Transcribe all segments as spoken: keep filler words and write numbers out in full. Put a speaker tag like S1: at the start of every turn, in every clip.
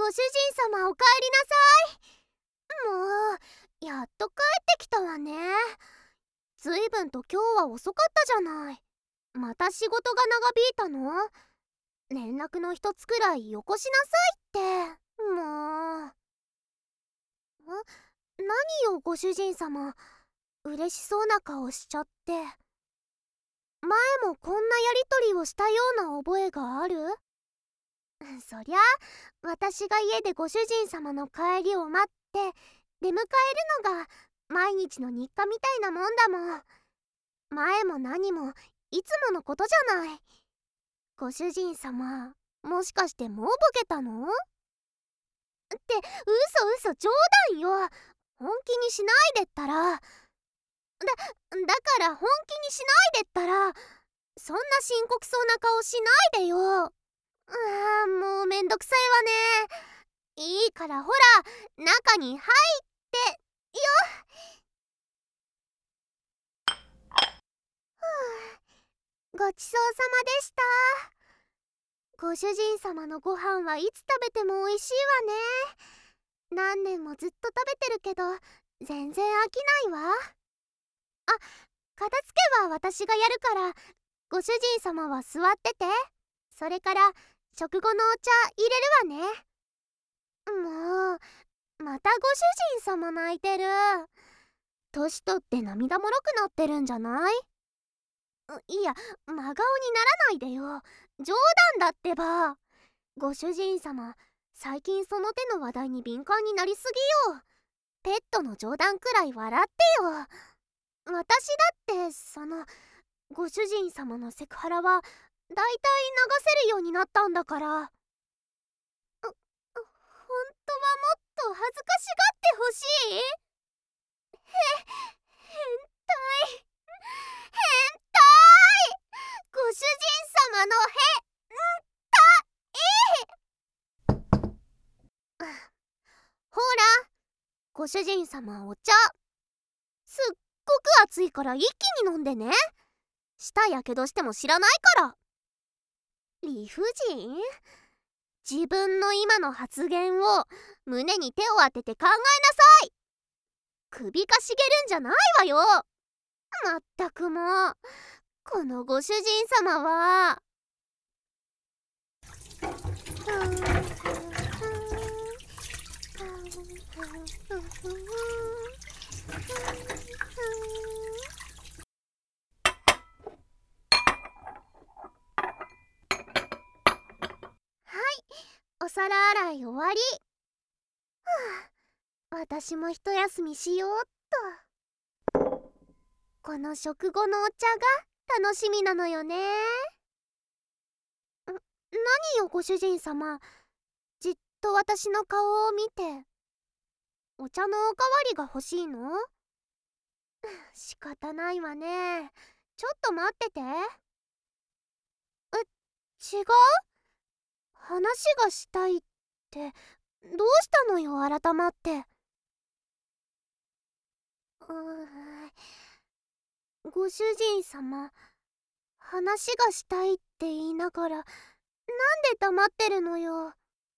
S1: ご主人様おかえりなさい。もうやっと帰ってきたわね。ずいぶんと今日は遅かったじゃない。また仕事が長引いたの？連絡の一つくらいよこしなさいって。もう。ん？何よご主人様、嬉しそうな顔しちゃって。前もこんなやりとりをしたような覚えがある？そりゃ私が家でご主人様の帰りを待って出迎えるのが毎日の日課みたいなもんだもん。前も何もいつものことじゃない。ご主人様、もしかしてもうボケたの？って嘘嘘、冗談よ。本気にしないでったら。だ、だから本気にしないでったら、そんな深刻そうな顔しないでよ。ああ、もうめんどくさいわね。いいからほら、中に入ってよ。ごちそうさまでした。ご主人様のご飯はいつ食べても美味しいわね。何年もずっと食べてるけど全然飽きないわ。あ、片付けは私がやるからご主人様は座ってて。それから食後のお茶入れるわね。もうまたご主人様泣いてる。年取って涙もろくなってるんじゃない？いや、真顔にならないでよ。冗談だってば。ご主人様、最近その手の話題に敏感になりすぎよ。ペットの冗談くらい笑ってよ。私だってそのご主人様のセクハラはだいたい流せるようになったんだから。ほ、本当はもっと恥ずかしがってほしい？へ、変態変態ご主人様のへんたいほら、ご主人様お茶。すっごく熱いから一気に飲んでね。舌やけどしても知らないから。理不尽？自分の今の発言を胸に手を当てて考えなさい。首かしげるんじゃないわよ。まったくもう、このご主人様は。お皿洗い終わり。はあ、私も一休みしようっと。この食後のお茶が楽しみなのよね。ん、何よご主人様、じっと私の顔を見て。お茶のおかわりが欲しいの？仕方ないわね。ちょっと待ってて。え、違う？話がしたいってどうしたのよ改まって。うーん、ご主人様、話がしたいって言いながらなんで黙ってるのよ。も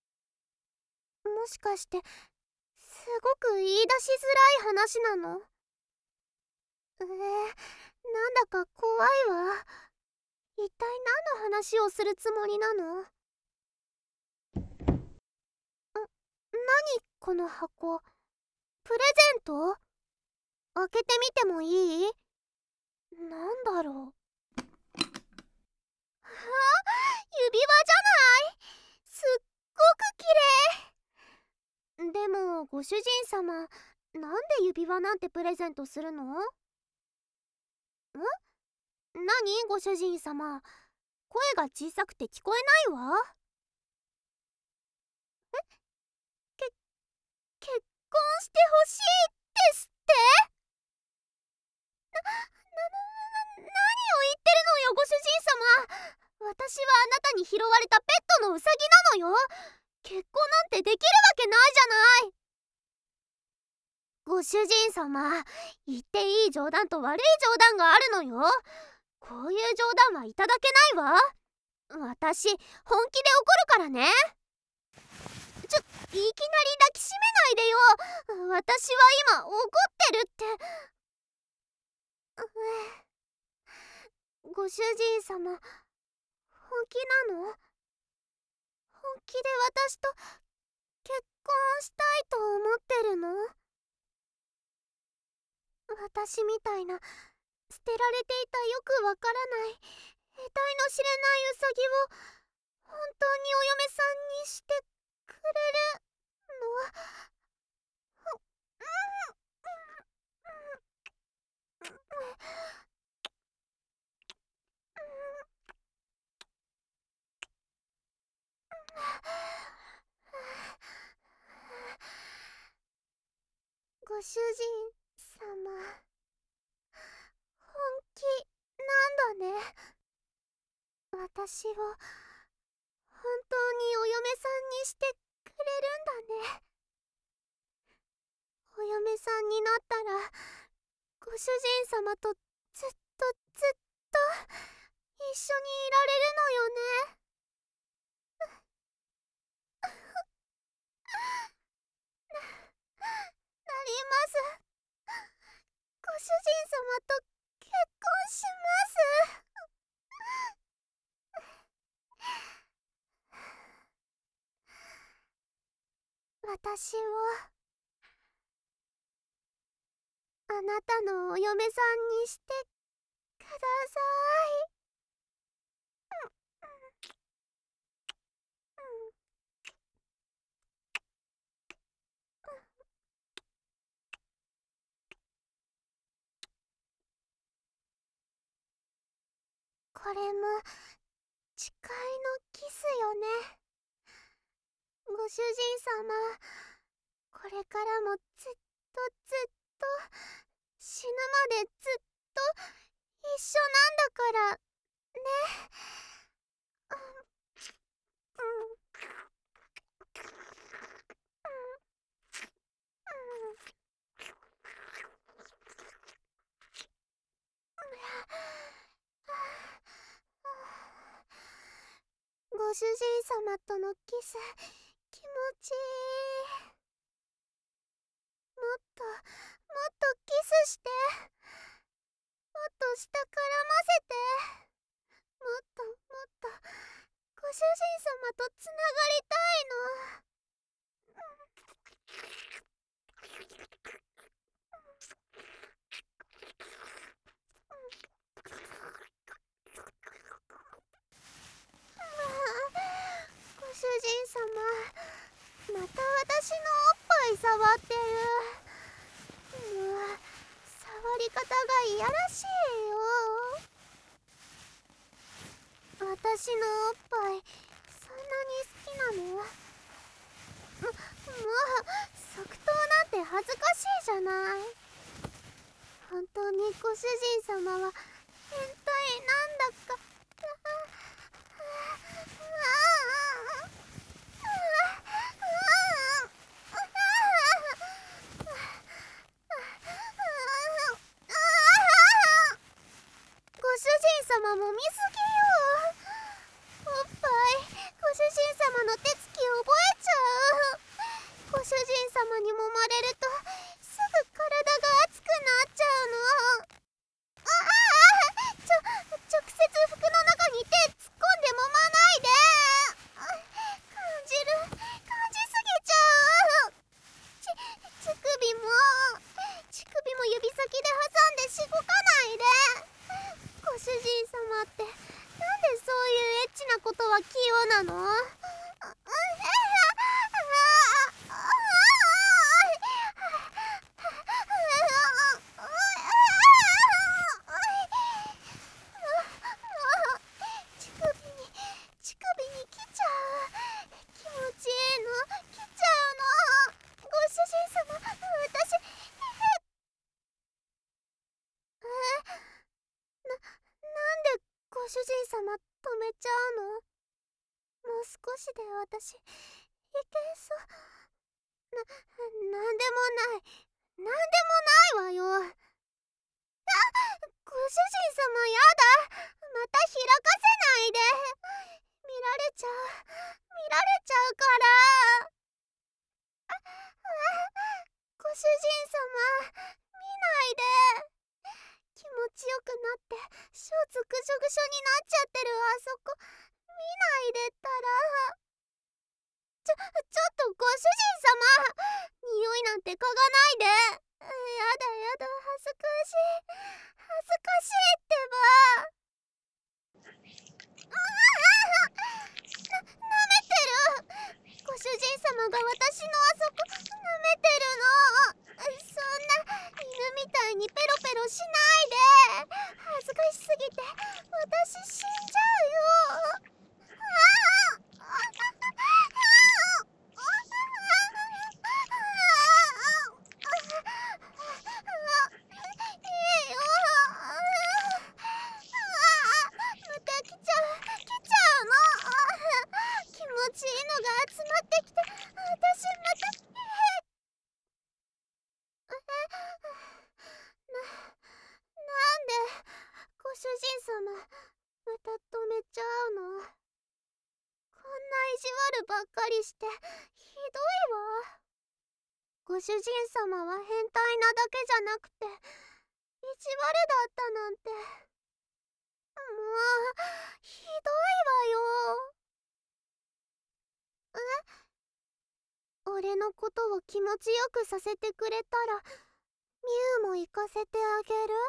S1: しかしてすごく言い出しづらい話なの？えー、なんだか怖いわ。一体何の話をするつもりなの？何この箱？プレゼント？開けてみてもいい？なんだろう。あ、指輪じゃない。すっごく綺麗。でもご主人様、なんで指輪なんてプレゼントするの？ん？何ご主人様、声が小さくて聞こえないわ。え？け、結婚してほしいですって？な、な、な、な、何を言ってるのよご主人様。私はあなたに拾われたペットのウサギなのよ。結婚なんてできるわけないじゃない。ご主人様、言っていい冗談と悪い冗談があるのよ。こういう冗談はいただけないわ。私、本気で怒るからね。 ちょ、いきなり抱きしめないでよ。私は今怒ってるって。ご主人様、本気なの？本気で私と結婚したいと思ってるの？私みたいな捨てられていたよくわからない得体の知れないウサギを本当にお嫁さんにしてくれるの？ご主人様、本気なんだね。私を本当にお嫁さんにしてくれるんだね。お嫁さんになったらご主人様とずっとずっと一緒にいられるのよね。なります。ご主人様と結婚します。私をあなたのお嫁さんにしてください。これも誓いのキスよね。ご主人様、これからもずっとずっと死ぬまでずっと一緒なんだからね。うんうんご主人様とのキス気持ちいい。もっともっとキスして。もっと下からませて。もっともっとご主人様とつながりたいの。ご主人様、また私のおっぱい触ってる。もう触り方がいやらしいよ。私のおっぱいそんなに好きなの？も、もう即答なんて恥ずかしいじゃない。本当にご主人様は変態なんだか。ご主人様も見すぎよ。おっぱいご主人様の手つき覚えちゃう。ご主人様に揉まれるとすぐ体が熱くなっちゃうの。ああ、ちょ直接服の中に手突っ込んで揉まないで。感じる感じすぎちゃう。ち乳首も乳首も指先で挟んでしごかないで。ご主人様ってなんでそういうエッチなことは器用なの？乳首に乳首に来ちゃう。気持ちいいの来ちゃうの。ご主人様、私えな、なんでご主人様止めちゃうの？もう少しで私いけそう。な、なんでもないなんでもないわよ。あ、ご主人様やだ。また開かせないで。見られちゃう見られちゃうから。 ショーツぐしょぐしょになっちゃってるあそこ見ないでったら。ちょ、ちょっとご主人様、匂いなんて嗅がないで。やだやだ、恥ずかしい恥ずかしいってば。な、舐めてる。ご主人様が私のあそこ舐めてるの。そんな犬みたいにペロペロしないで。恥ずかしすぎて私死んじゃうよ。ご主人様、また止めちゃうの。こんな意地悪ばっかりしてひどいわ。ご主人様は変態なだけじゃなくて意地悪だったなんて、もうひどいわよ。え？俺のことを気持ちよくさせてくれたらミュウも行かせてあげる？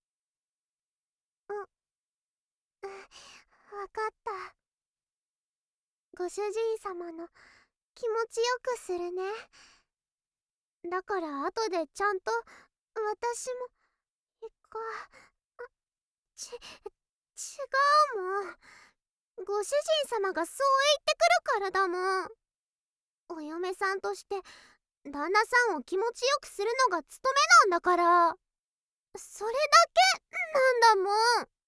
S1: うん、わかった。ご主人様の気持ちよくするね。だから後でちゃんと私も行こう。ち、違うもん。ご主人様がそう言ってくるからだもん。お嫁さんとして旦那さんを気持ちよくするのが務めなんだから。それだけなんだもん。